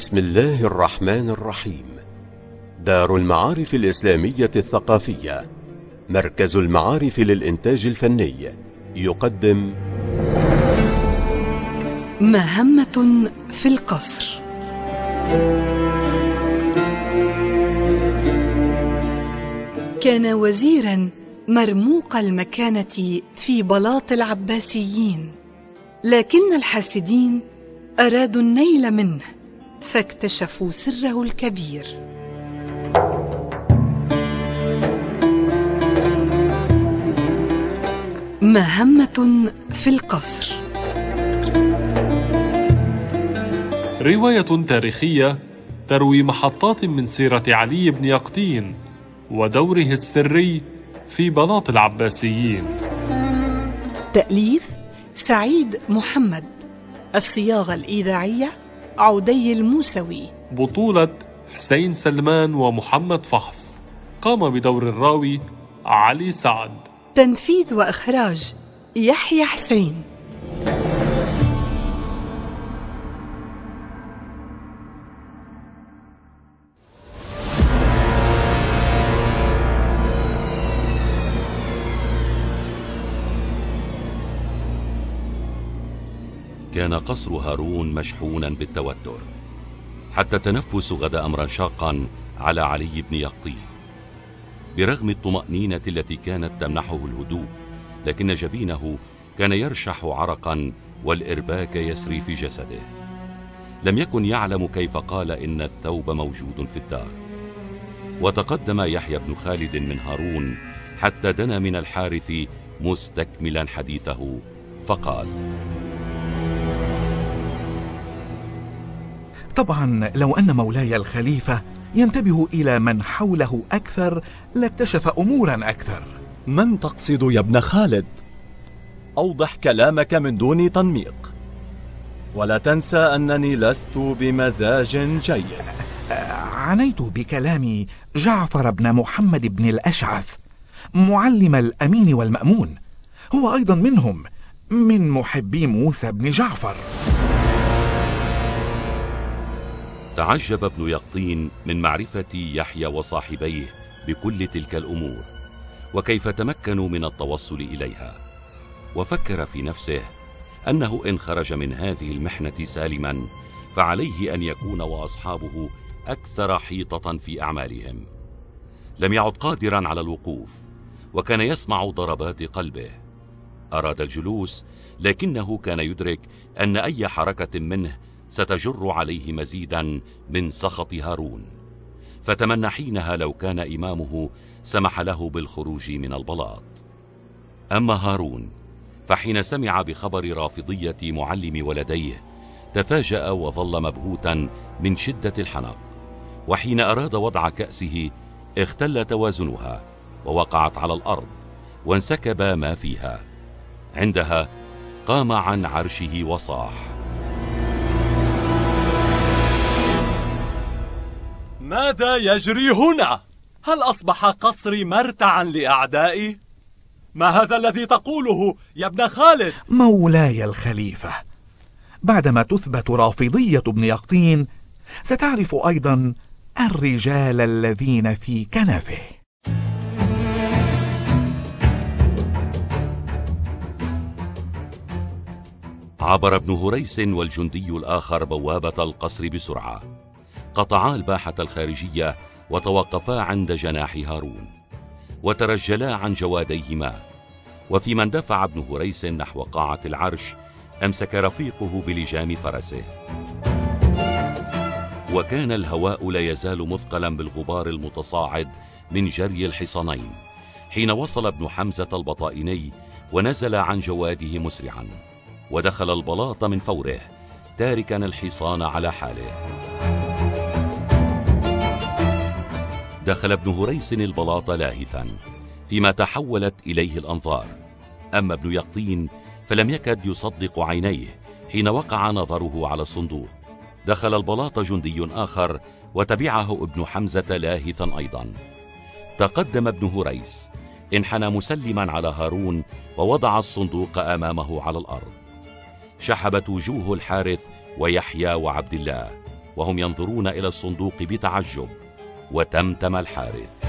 بسم الله الرحمن الرحيم. دار المعارف الإسلامية الثقافية، مركز المعارف للإنتاج الفني، يقدم مهمة في القصر. كان وزيرا مرموق المكانة في بلاط العباسيين، لكن الحاسدين أرادوا النيل منه فاكتشفوا سره الكبير. مهمة في القصر. رواية تاريخية تروي محطات من سيرة علي بن يقطين ودوره السري في بلاط العباسيين. تأليف سعيد محمد. الصياغة الإذاعية عودي الموسوي. بطولة حسين سلمان ومحمد فحص. قام بدور الراوي علي سعد. تنفيذ وإخراج يحيى حسين. كان قصر هارون مشحونا بالتوتر، حتى التنفس غدا أمرا شاقا على علي بن يقطين. برغم الطمأنينة التي كانت تمنحه الهدوء، لكن جبينه كان يرشح عرقا والإرباك يسري في جسده. لم يكن يعلم كيف قال إن الثوب موجود في الدار. وتقدم يحيى بن خالد من هارون حتى دنا من الحارث مستكملا حديثه، فقال: طبعا لو أن مولاي الخليفة ينتبه إلى من حوله أكثر لاكتشف أمورا أكثر. من تقصد يا ابن خالد؟ أوضح كلامك من دون تنميق، ولا تنسى أنني لست بمزاج جيد. عنيت بكلامي جعفر بن محمد بن الأشعث، معلم الأمين والمأمون، هو أيضا منهم، من محبي موسى بن جعفر. تعجب ابن يقطين من معرفة يحيى وصاحبيه بكل تلك الأمور، وكيف تمكنوا من التوصل إليها. وفكر في نفسه أنه إن خرج من هذه المحنة سالما فعليه أن يكون وأصحابه أكثر حيطة في أعمالهم. لم يعد قادرا على الوقوف، وكان يسمع ضربات قلبه. أراد الجلوس، لكنه كان يدرك أن أي حركة منه ستجر عليه مزيدا من سخط هارون، فتمنى حينها لو كان إمامه سمح له بالخروج من البلاط. أما هارون فحين سمع بخبر رافضية معلم ولديه تفاجأ وظل مبهوتا من شدة الحنق، وحين أراد وضع كأسه اختل توازنها ووقعت على الأرض وانسكب ما فيها. عندها قام عن عرشه وصاح: ماذا يجري هنا؟ هل أصبح قصري مرتعا لأعدائي؟ ما هذا الذي تقوله يا ابن خالد؟ مولاي الخليفة، بعدما تثبت رافضية ابن يقطين ستعرف أيضا الرجال الذين في كنفه. عبر ابن هريس والجندي الآخر بوابة القصر بسرعة، قطعا الباحة الخارجية وتوقفا عند جناح هارون وترجلا عن جواديهما. وفيما اندفع ابن هريس نحو قاعة العرش أمسك رفيقه بلجام فرسه، وكان الهواء لا يزال مثقلا بالغبار المتصاعد من جري الحصانين حين وصل ابن حمزة البطائني ونزل عن جواده مسرعا، ودخل البلاط من فوره تاركا الحصان على حاله. دخل ابن هريس البلاط لاهثا فيما تحولت إليه الأنظار. أما ابن يقطين فلم يكد يصدق عينيه حين وقع نظره على الصندوق. دخل البلاط جندي آخر وتبعه ابن حمزة لاهثا أيضا. تقدم ابن هريس، انحنى مسلما على هارون ووضع الصندوق أمامه على الأرض. شحبت وجوه الحارث ويحيى وعبد الله، وهم ينظرون إلى الصندوق بتعجب، وتمتم الحارث: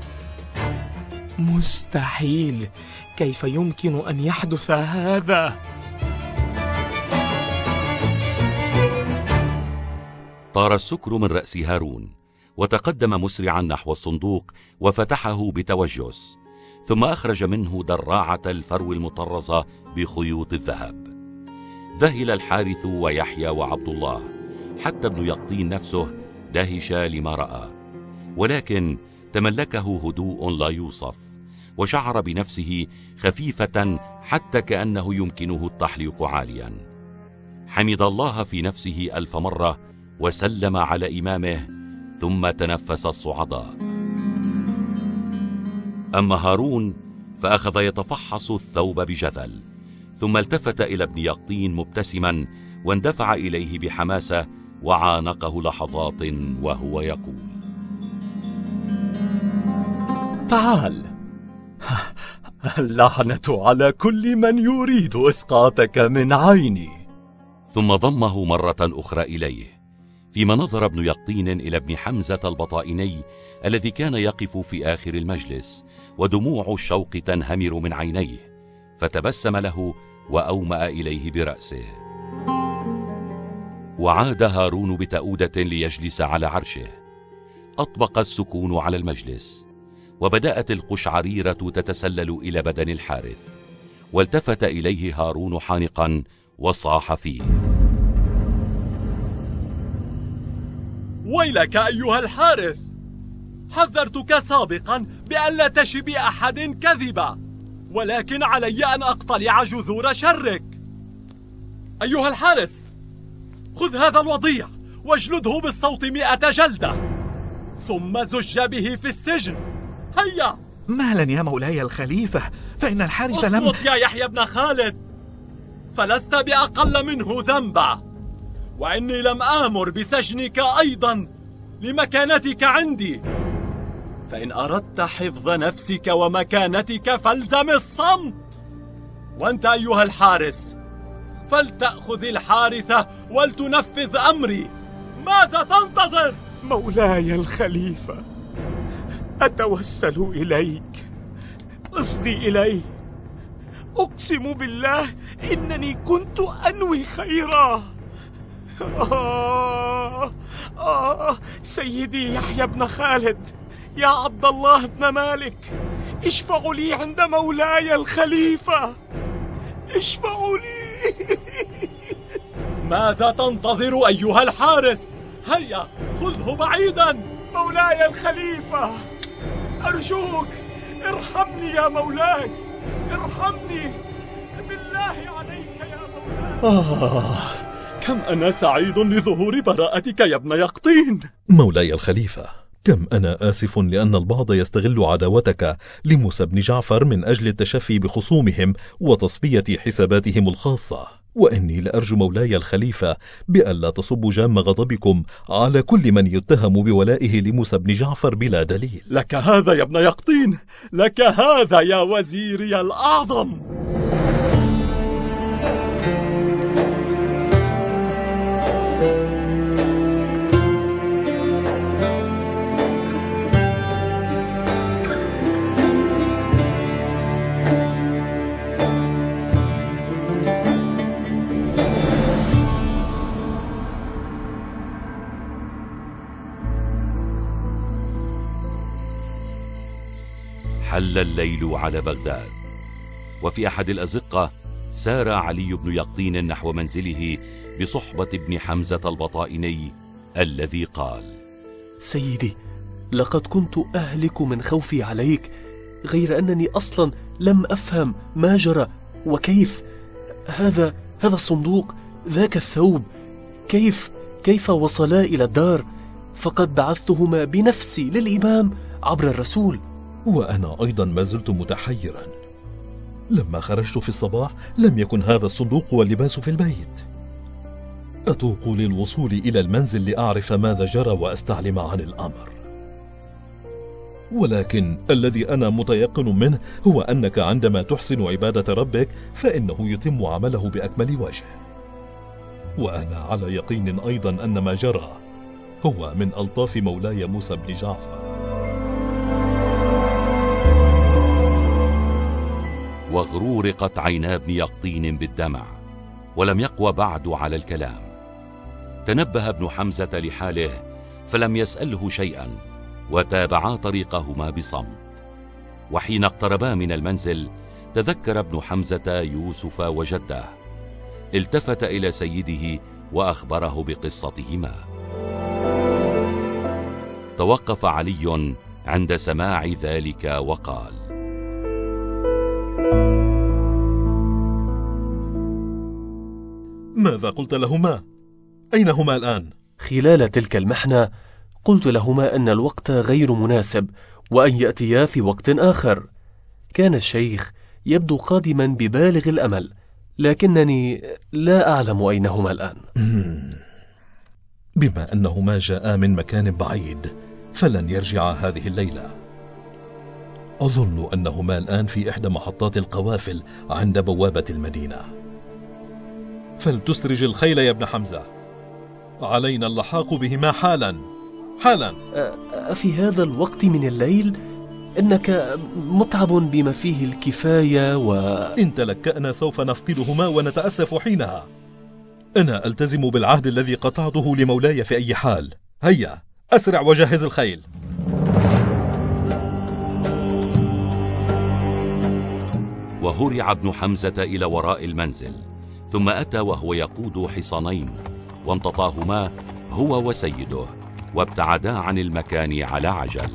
مستحيل! كيف يمكن أن يحدث هذا؟ طار السكر من رأس هارون، وتقدم مسرعا نحو الصندوق وفتحه بتوجس، ثم أخرج منه دراعة الفرو المطرزة بخيوط الذهب. ذهل الحارث ويحيى وعبد الله، حتى ابن يقطين نفسه دهش لما رأى، ولكن تملكه هدوء لا يوصف، وشعر بنفسه خفيفة حتى كأنه يمكنه التحليق عاليا. حمد الله في نفسه 1000 مرة وسلم على إمامه، ثم تنفس الصعداء. أما هارون فأخذ يتفحص الثوب بجذل، ثم التفت إلى ابن يقطين مبتسما واندفع إليه بحماسة، وعانقه لحظات وهو يقول: تعال. اللعنة على كل من يريد إسقاطك من عيني. ثم ضمه مرة أخرى إليه، فيما نظر ابن يقطين إلى ابن حمزة البطائني الذي كان يقف في آخر المجلس، ودموع الشوق تنهمر من عينيه، فتبسم له وأومأ إليه برأسه. وعاد هارون بتؤودة ليجلس على عرشه. أطبق السكون على المجلس، وبدأت القشعريرة تتسلل إلى بدن الحارث، والتفت إليه هارون حانقا وصاح فيه: ويلك أيها الحارث! حذرتك سابقا بأن لا تشي بأحد كذبا، ولكن علي أن أقتلع جذور شرك. أيها الحارس، خذ هذا الوضيع واجلده بالصوت 100 جلدة، ثم زج به في السجن. هيا. مهلا يا مولاي الخليفة، فإن الحارث لم... اصمت يا يحيى بن خالد، فلست بأقل منه ذنبا، وإني لم آمر بسجنك أيضا لمكانتك عندي، فإن أردت حفظ نفسك ومكانتك فالزم الصمت. وأنت أيها الحارس فلتأخذ الحارثة ولتنفذ أمري. ماذا تنتظر؟ مولاي الخليفة، أتوسل إليك، أصغي إليه، أقسم بالله إنني كنت أنوي خيرا. سيدي يحيى بن خالد، يا عبد الله بن مالك، اشفعوا لي عند مولاي الخليفة، اشفعوا لي. ماذا تنتظر أيها الحارس؟ هيا خذه بعيدا. مولاي الخليفة، أرجوك ارحمني يا مولاي، ارحمني بالله عليك يا مولاي. كم أنا سعيد لظهور براءتك يا ابن يقطين. مولاي الخليفة، كم أنا آسف لأن البعض يستغل عداوتك لموسى بن جعفر من أجل التشفي بخصومهم وتصفية حساباتهم الخاصة، وإني لأرجو مولاي الخليفة بألا تصب جام غضبكم على كل من يتهم بولائه لموسى بن جعفر بلا دليل. لك هذا يا ابن يقطين، لك هذا يا وزيري الأعظم. حل الليل على بغداد، وفي أحد الأزقة سار علي بن يقطين نحو منزله بصحبة ابن حمزة البطائني الذي قال: سيدي، لقد كنت أهلك من خوفي عليك، غير أنني أصلا لم أفهم ما جرى وكيف. هذا الصندوق، ذاك الثوب، كيف وصلا إلى الدار؟ فقد بعثتهما بنفسي للإمام عبر الرسول. وأنا أيضا ما زلت متحيرا. لما خرجت في الصباح لم يكن هذا الصندوق واللباس في البيت. أتوق للوصول إلى المنزل لأعرف ماذا جرى وأستعلم عن الأمر، ولكن الذي أنا متيقن منه هو أنك عندما تحسن عبادة ربك فإنه يتم عمله بأكمل وجه. وأنا على يقين أيضا أن ما جرى هو من ألطاف مولاي موسى بن جعفر. واغرورقت عينا ابن يقطين بالدمع، ولم يقوى بعد على الكلام. تنبه ابن حمزة لحاله فلم يسأله شيئا، وتابعا طريقهما بصمت. وحين اقتربا من المنزل تذكر ابن حمزة يوسف وجده، التفت إلى سيده وأخبره بقصتهما. توقف علي عند سماع ذلك وقال: ماذا قلت لهما؟ أين هما الآن؟ خلال تلك المحنة قلت لهما أن الوقت غير مناسب، وأن يأتيا في وقت آخر. كان الشيخ يبدو قادما ببالغ الأمل، لكنني لا أعلم أين هما الآن. بما أنهما جاءا من مكان بعيد فلن يرجعا هذه الليلة. أظن أنهما الآن في إحدى محطات القوافل عند بوابة المدينة. فلتسرج الخيل يا ابن حمزة، علينا اللحاق بهما حالا حالا. في هذا الوقت من الليل؟ إنك متعب بما فيه الكفاية إن تلكأنا سوف نفقدهما ونتأسف حينها. أنا ألتزم بالعهد الذي قطعته لمولاي في أي حال. هيا أسرع وجهز الخيل. وهرع ابن حمزة إلى وراء المنزل، ثم أتى وهو يقود حصانين، وامتطاهما هو وسيده، وابتعدا عن المكان على عجل.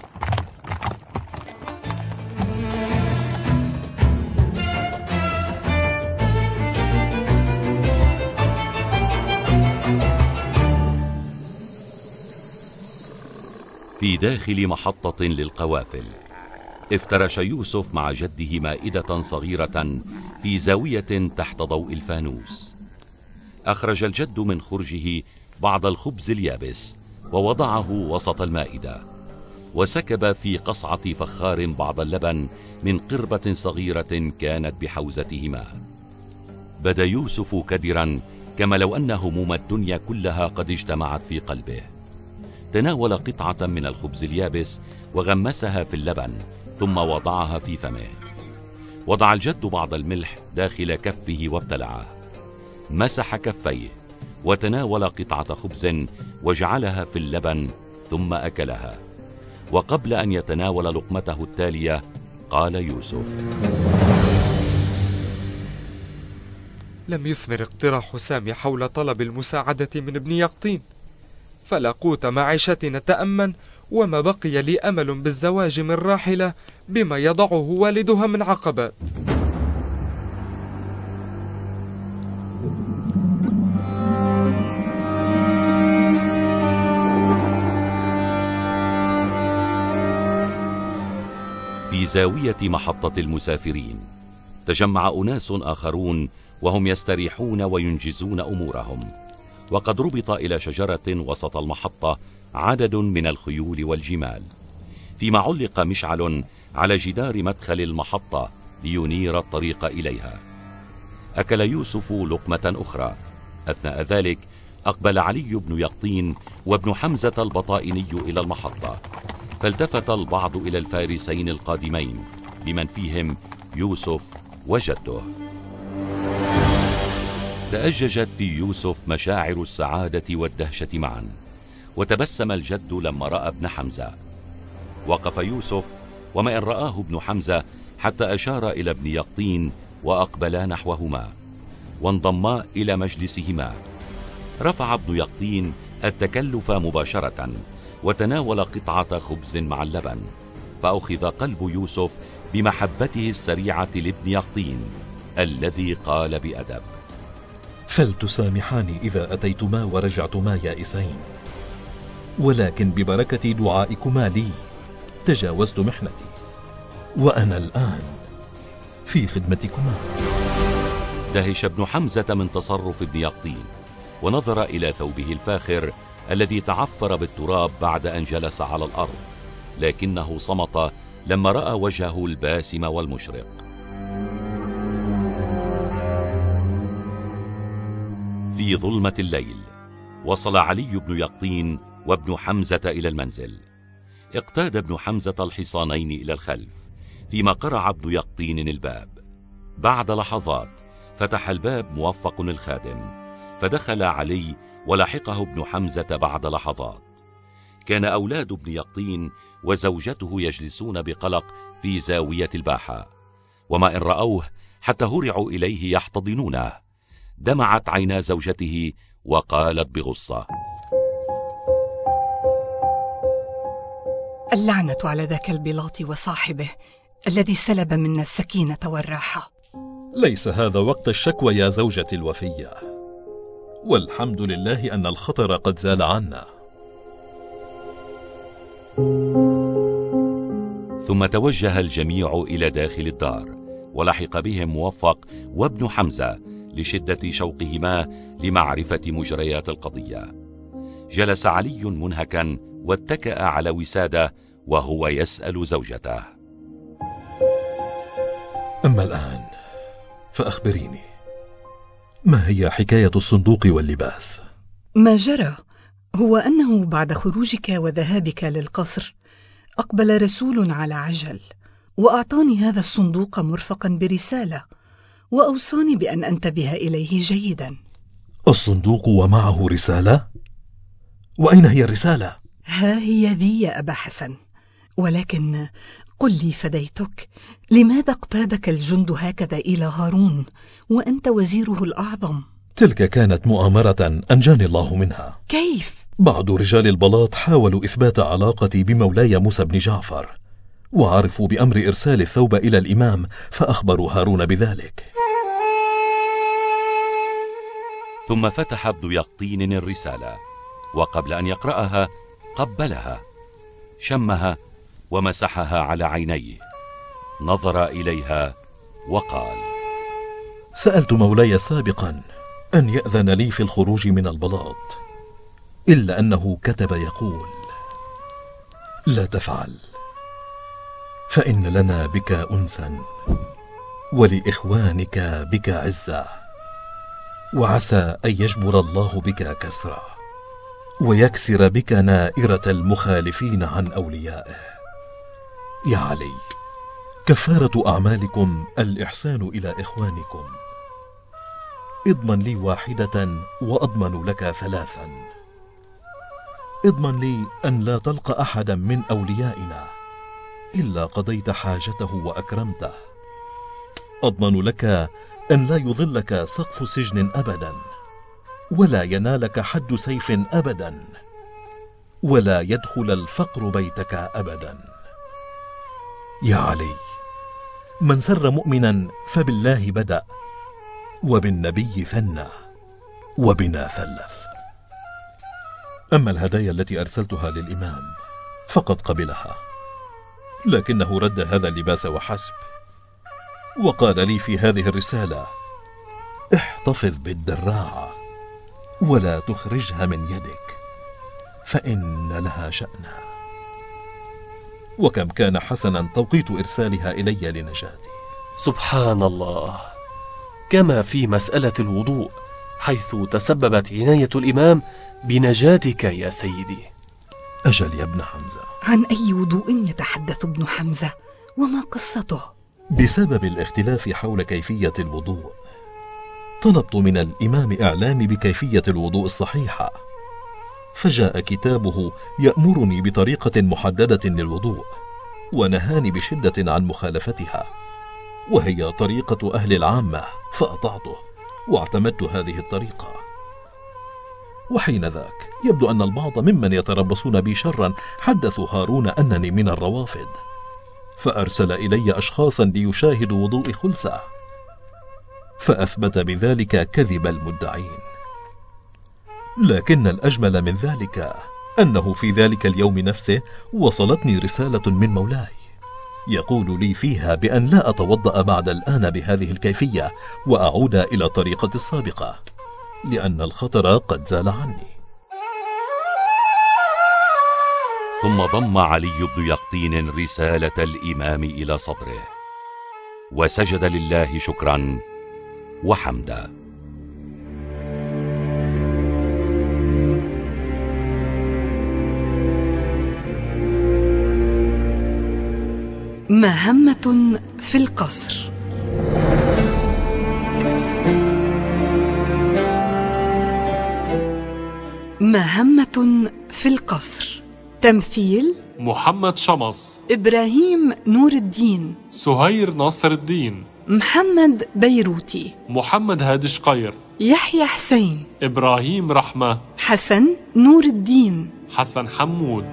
في داخل محطة للقوافل افترش يوسف مع جده مائدة صغيرة في زاوية تحت ضوء الفانوس. أخرج الجد من خرجه بعض الخبز اليابس ووضعه وسط المائدة، وسكب في قصعة فخار بعض اللبن من قربة صغيرة كانت بحوزتهما. بدا يوسف كدرا، كما لو أن هموم الدنيا كلها قد اجتمعت في قلبه. تناول قطعة من الخبز اليابس وغمسها في اللبن، ثم وضعها في فمه. وضع الجد بعض الملح داخل كفه وابتلعه. مسح كفيه وتناول قطعة خبز وجعلها في اللبن ثم أكلها. وقبل أن يتناول لقمته التالية قال يوسف: لم يثمر اقتراح سامي حول طلب المساعدة من ابن يقطين، فلا قوت معيشتنا تأمن، وما بقي لي أمل بالزواج من راحلة بما يضعه والدها من عقبات. في زاوية محطة المسافرين تجمع أناس آخرون وهم يستريحون وينجزون أمورهم، وقد ربط إلى شجرة وسط المحطة عدد من الخيول والجمال، فيما علق مشعل على جدار مدخل المحطة لينير الطريق إليها. أكل يوسف لقمة أخرى. أثناء ذلك أقبل علي بن يقطين وابن حمزة البطائني إلى المحطة، فالتفت البعض إلى الفارسين القادمين بمن فيهم يوسف وجده. تأججت في يوسف مشاعر السعادة والدهشة معا، وتبسم الجد لما رأى ابن حمزة. وقف يوسف وما إن رآه ابن حمزة حتى أشار إلى ابن يقطين، وأقبلا نحوهما وانضما إلى مجلسهما. رفع ابن يقطين التكلف مباشرة وتناول قطعة خبز مع اللبن، فأخذ قلب يوسف بمحبته السريعة لابن يقطين الذي قال بأدب: فلتسامحاني إذا أتيتما ورجعتما يائسين، ولكن ببركة دعائكما لي تجاوزت محنتي، وأنا الآن في خدمتكما. دهش ابن حمزة من تصرف ابن يقطين، ونظر إلى ثوبه الفاخر الذي تعفر بالتراب بعد أن جلس على الأرض، لكنه صمت لما رأى وجهه الباسم والمشرق. في ظلمة الليل وصل علي بن يقطين وابن حمزة إلى المنزل. اقتاد ابن حمزة الحصانين إلى الخلف، فيما قرع ابن يقطين الباب. بعد لحظات فتح الباب موفق الخادم، فدخل علي ولحقه ابن حمزة بعد لحظات. كان أولاد ابن يقطين وزوجته يجلسون بقلق في زاوية الباحة، وما إن رأوه حتى هرعوا إليه يحتضنونه. دمعت عينا زوجته وقالت بغصة: اللعنة على ذاك البلاط وصاحبه الذي سلب منا السكينة والراحة. ليس هذا وقت الشكوى يا زوجتي الوفية، والحمد لله أن الخطر قد زال عنا. ثم توجه الجميع إلى داخل الدار، ولحق بهم موفق وابن حمزة لشدة شوقهما لمعرفة مجريات القضية. جلس علي منهكا واتكأ على وسادة وهو يسأل زوجته: أما الآن فأخبريني، ما هي حكاية الصندوق واللباس؟ ما جرى هو أنه بعد خروجك وذهابك للقصر أقبل رسول على عجل، وأعطاني هذا الصندوق مرفقا برسالة، وأوصاني بأن أنتبه إليه جيدا. الصندوق ومعه رسالة؟ وأين هي الرسالة؟ ها هي ذي يا أبا حسن، ولكن قل لي فديتك، لماذا اقتادك الجند هكذا إلى هارون وأنت وزيره الأعظم؟ تلك كانت مؤامرة أنجاني الله منها. كيف؟ بعض رجال البلاط حاولوا إثبات علاقتي بمولاي موسى بن جعفر، وعرفوا بأمر إرسال الثوب إلى الإمام، فأخبروا هارون بذلك. ثم فتح ابن يقطين الرسالة، وقبل أن يقرأها قبلها، شمها ومسحها على عينيه، نظر إليها وقال: سألت مولاي سابقا أن يأذن لي في الخروج من البلاط، إلا أنه كتب يقول: لا تفعل، فإن لنا بك أنسا، ولإخوانك بك عزة، وعسى أن يجبر الله بك كسرا، ويكسر بك نائرة المخالفين عن أوليائه. يا علي، كفارة أعمالكم الإحسان إلى إخوانكم. اضمن لي واحدة وأضمن لك ثلاثا. اضمن لي أن لا تلقى أحدا من أوليائنا إلا قضيت حاجته وأكرمته. أضمن لك أن لا يظلك سقف سجن أبدا، ولا ينالك حد سيف أبدا، ولا يدخل الفقر بيتك أبدا. يا علي، من سر مؤمنا فبالله بدأ، وبالنبي ثنى، وبنا ثلث. أما الهدايا التي أرسلتها للإمام فقد قبلها، لكنه رد هذا اللباس وحسب، وقال لي في هذه الرسالة: احتفظ بالدراعة ولا تخرجها من يدك، فإن لها شأنا. وكم كان حسنا توقيت إرسالها إلي لنجاتي. سبحان الله، كما في مسألة الوضوء، حيث تسببت عناية الإمام بنجاتك يا سيدي. أجل يا ابن حمزة. عن أي وضوء يتحدث ابن حمزة؟ وما قصته؟ بسبب الاختلاف حول كيفية الوضوء، طلبت من الإمام إعلامي بكيفية الوضوء الصحيحة، فجاء كتابه يأمرني بطريقة محددة للوضوء، ونهاني بشدة عن مخالفتها، وهي طريقة أهل العامة، فأطعته واعتمدت هذه الطريقة. وحين ذاك يبدو أن البعض ممن يتربصون بي شرا حدثوا هارون أنني من الروافد، فأرسل إلي أشخاصا ليشاهدوا وضوء خلسة، فأثبت بذلك كذب المدعين. لكن الأجمل من ذلك أنه في ذلك اليوم نفسه وصلتني رسالة من مولاي يقول لي فيها بأن لا أتوضأ بعد الآن بهذه الكيفية، وأعود إلى طريقة السابقة، لأن الخطر قد زال عني. ثم ضم علي بن يقطين رسالة الإمام إلى صدره، وسجد لله شكرا وحمدا. مهمة في القصر. مهمة في القصر. تمثيل: محمد شمس، إبراهيم نور الدين، سهير ناصر الدين، محمد بيروتي، محمد هادي شقير، يحيى حسين، إبراهيم رحمة، حسن نور الدين، حسن حمود.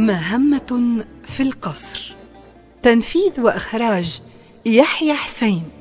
مهمة في القصر. تنفيذ وإخراج: يحيى حسين.